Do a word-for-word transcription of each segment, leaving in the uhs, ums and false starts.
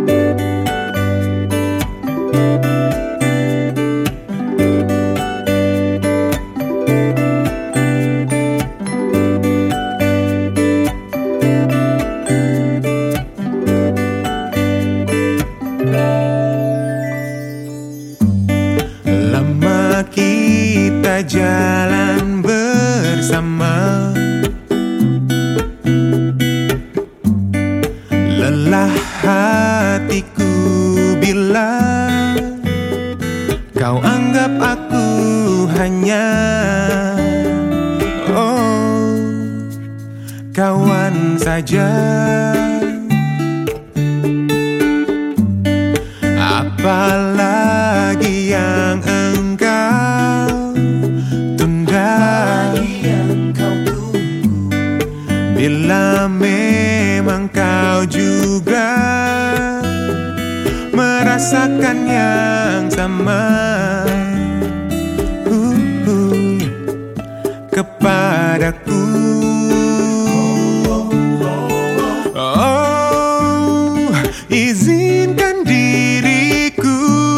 Lama kita jalan bersama, lelah hatiku bila kau anggap aku hanya oh kawan saja. Apalagi yang engkau tunda, bila memang kau juga merasakan yang sama uh, uh, kepadaku. Oh, izinkan diriku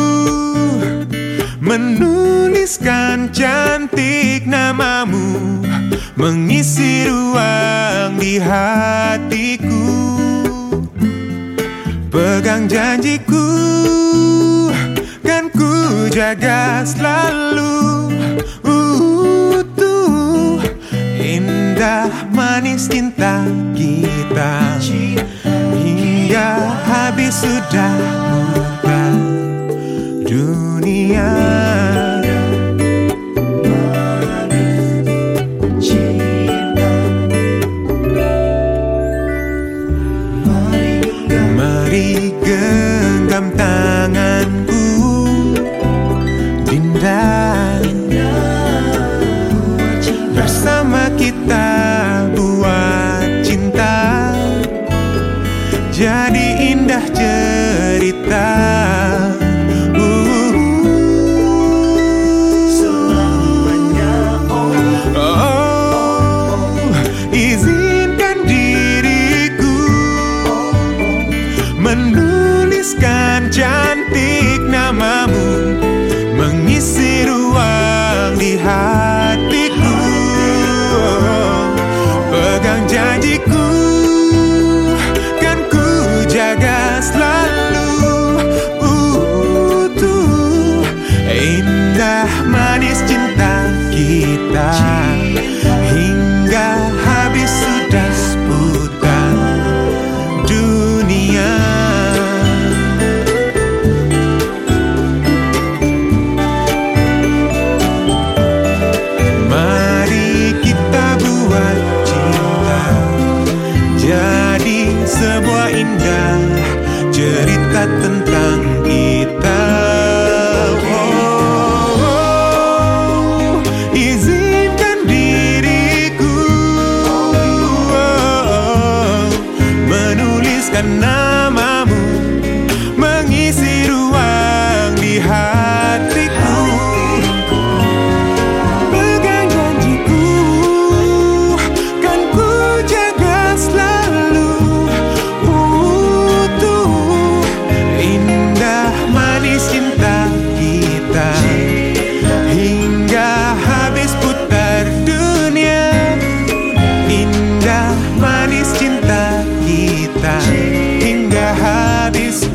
menuliskan cantik namamu, mengisi ruang di hatiku. Pegang janjiku, kan ku jaga selalu. Utuh, indah manis cinta kita, hingga habis sudah bukan dunia. Mari genggam tanganku, Dinda, bersama kita buat cinta jadi indah cerita. uh, Selamanya oh, oh, izinkan diriku menuliskan cantik namamu, mengisi ruang di hatiku. Pegang janjiku, kan ku jaga selalu. Utuh, indah manis cinta kita, hingga habis sudah bukan dunia. Mari kita buat cinta jadi sebuah indah cerita tentang kita. Oh, oh, izinkan diriku oh, menuliskan namamu, mengisi ruang di hatiku. Pegang janjiku, kan ku jaga selalu. Utuh, indah manis cinta kita, hingga habis putar dunia. Indah manis cinta kita, hingga habis